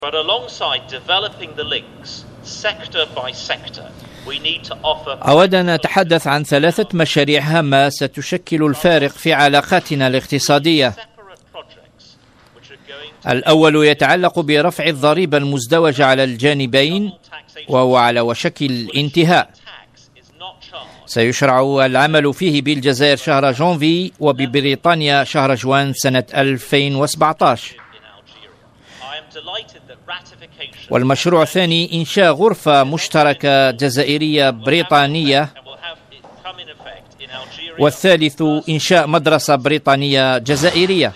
But alongside developing the links sector by sector, we need to offer. أود أن أتحدث عن 3 مشاريع هامة ستشكل الفارق في علاقاتنا الاقتصادية. الأول يتعلق برفع الضريبة المزدوجة على الجانبين، وهو على وشك الانتهاء. سيشرع العمل فيه بالجزائر شهر جانفي وببريطانيا شهر جوان سنة 2017. والمشروع الثاني إنشاء غرفة مشتركة جزائرية بريطانية، والثالث إنشاء مدرسة بريطانية جزائرية.